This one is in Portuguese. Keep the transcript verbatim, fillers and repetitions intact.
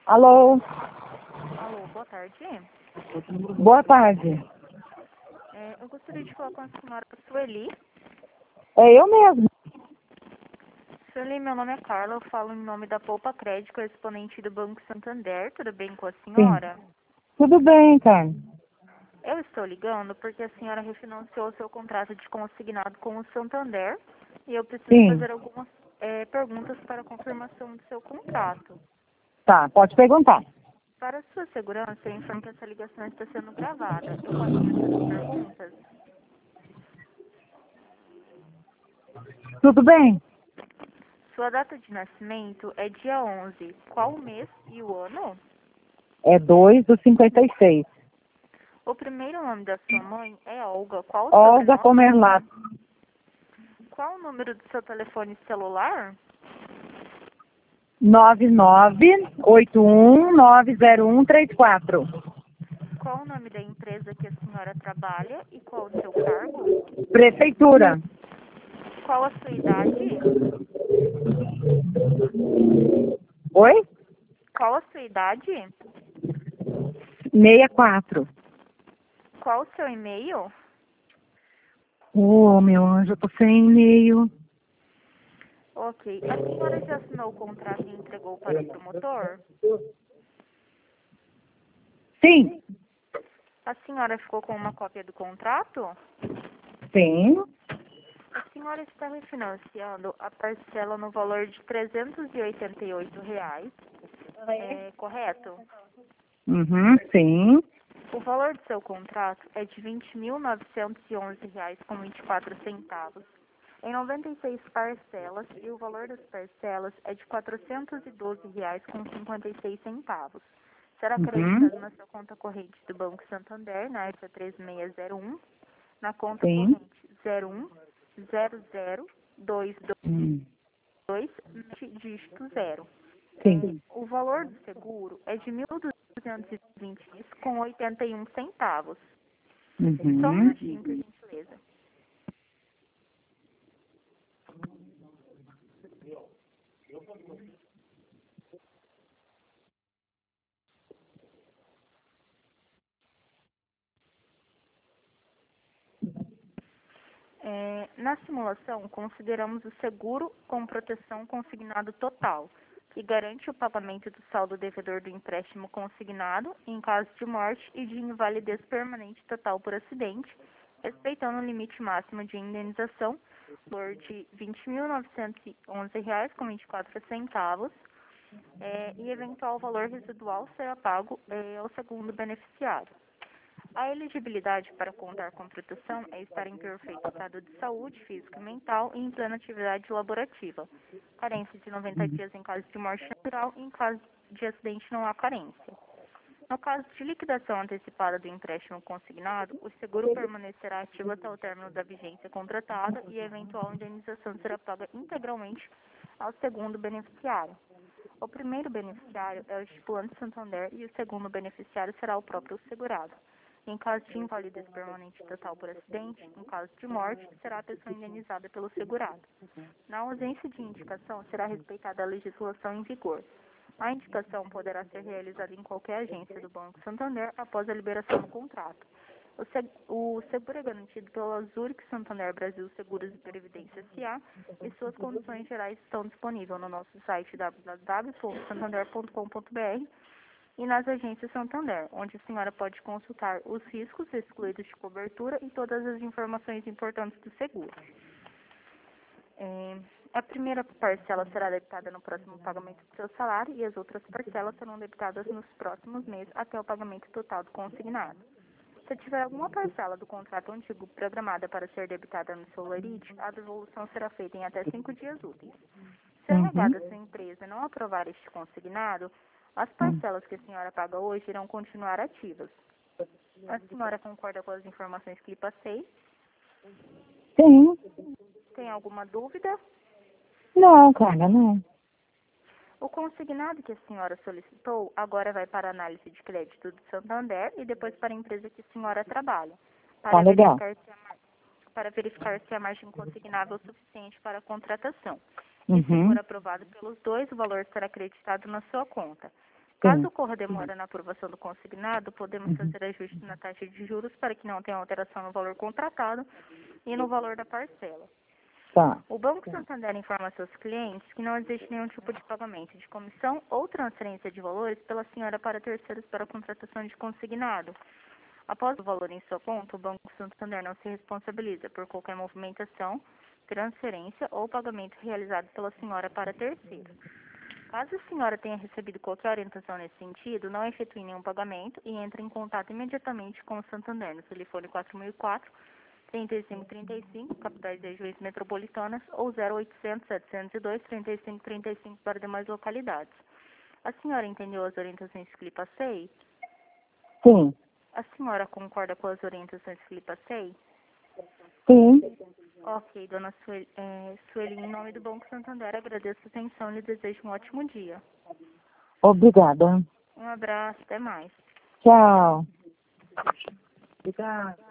Alô? Alô, boa tarde. Boa tarde. É, eu gostaria de falar com a senhora Sueli. É eu mesmo. Sueli, meu nome é Carla, eu falo em nome da Poupa Crédito, exponente do Banco Santander. Tudo bem com a Sim. senhora? Tudo bem, cara. Eu estou ligando porque a senhora refinanciou seu contrato de consignado com o Santander e eu preciso Sim. fazer algumas é, perguntas para a confirmação do seu contrato. Tá, pode perguntar. Para sua segurança, eu informo que essa ligação está sendo gravada. Eu posso começar as perguntas? Tudo bem? Sua data de nascimento é dia onze. Qual o mês e o ano? É dois do cinquenta e seis. O primeiro nome da sua mãe é Olga. Qual o Olga sobrenome? Pomerlato. Qual o número do seu telefone celular? nove nove oito um nove zero um três quatro. Qual o nome da empresa que a senhora trabalha e qual o seu cargo? Prefeitura. Qual a sua idade? Oi? Qual a sua idade? sessenta e quatro. Qual o seu e-mail? Ô, meu anjo, eu tô sem e-mail. Ok. A senhora já assinou o contrato e entregou para o promotor? Sim. A senhora ficou com uma cópia do contrato? Sim. A senhora está refinanciando a parcela no valor de trezentos e oitenta e oito reais, é correto? Uhum, sim. O valor do seu contrato é de vinte mil novecentos e onze reais com vinte e quatro centavos, em noventa e seis parcelas, e o valor das parcelas é de quatrocentos e doze reais com cinquenta e seis centavos. Será Uhum, acreditado na sua conta corrente do Banco Santander, na F A três seis zero um, na conta sim. corrente zero um zero zero dois Hum, dois, dígito zero. É, sim. o valor do seguro é de mil duzentos e vinte com oitenta e um centavos. Só um Uhum. minutinho, por gentileza. É, na simulação, consideramos o seguro com proteção consignado total, que garante o pagamento do saldo devedor do empréstimo consignado em caso de morte e de invalidez permanente total por acidente, respeitando o limite máximo de indenização, valor de vinte mil novecentos e onze reais com vinte e quatro centavos, é, e eventual valor residual será pago é, ao segundo beneficiário. A elegibilidade para contar com proteção é estar em perfeito estado de saúde física e mental e em plena atividade laborativa. Carência de noventa dias em caso de morte natural e em caso de acidente não há carência. No caso de liquidação antecipada do empréstimo consignado, o seguro permanecerá ativo até o término da vigência contratada e a eventual indenização será paga integralmente ao segundo beneficiário. O primeiro beneficiário é o estipulante Santander e o segundo beneficiário será o próprio segurado. Em caso de invalidez permanente total por acidente, em caso de morte, será a pessoa indenizada pelo segurado. Na ausência de indicação, será respeitada a legislação em vigor. A indicação poderá ser realizada em qualquer agência do Banco Santander após a liberação do contrato. O, seg o seguro é garantido pela Zurich Santander Brasil Seguros e Previdência S A e suas condições gerais estão disponíveis no nosso site w w w ponto santander ponto com ponto b r e nas agências Santander, onde a senhora pode consultar os riscos excluídos de cobertura e todas as informações importantes do seguro. É, a primeira parcela será debitada no próximo pagamento do seu salário e as outras parcelas serão debitadas nos próximos meses até o pagamento total do consignado. Se tiver alguma parcela do contrato antigo programada para ser debitada no seu lerite, a devolução será feita em até cinco dias úteis. Se a Uhum. RH da sua empresa não aprovar este consignado, as Hum. parcelas que a senhora paga hoje irão continuar ativas. A senhora concorda com as informações que lhe passei? Sim. Tem alguma dúvida? Não, cara, não. O consignado que a senhora solicitou agora vai para a análise de crédito do Santander e depois para a empresa que a senhora trabalha, Tá para legal. verificar se a, mar- para verificar se a margem consignável é suficiente para a contratação. E se Uhum. for aprovado pelos dois, o valor será acreditado na sua conta. Caso ocorra demora na aprovação do consignado, podemos fazer ajuste na taxa de juros para que não tenha alteração no valor contratado e no valor da parcela. Tá. O Banco Santander informa a seus clientes que não existe nenhum tipo de pagamento de comissão ou transferência de valores pela senhora para terceiros para a contratação de consignado. Após o valor em sua conta, o Banco Santander não se responsabiliza por qualquer movimentação, transferência ou pagamento realizado pela senhora para terceiro. Caso a senhora tenha recebido qualquer orientação nesse sentido, não efetue nenhum pagamento e entre em contato imediatamente com o Santander no telefone quatro mil e quatro, trinta e cinco trinta e cinco, capitais e regiões metropolitanas, ou zero oitocentos, setecentos e dois, trinta e cinco trinta e cinco para demais localidades. A senhora entendeu as orientações que lhe passei? Sim. A senhora concorda com as orientações que lhe passei? Sim. Ok, dona Sueli, é, Sueli, em nome do Banco Santander, agradeço a atenção e lhe desejo um ótimo dia. Obrigada. Um abraço, até mais. Tchau. Obrigada.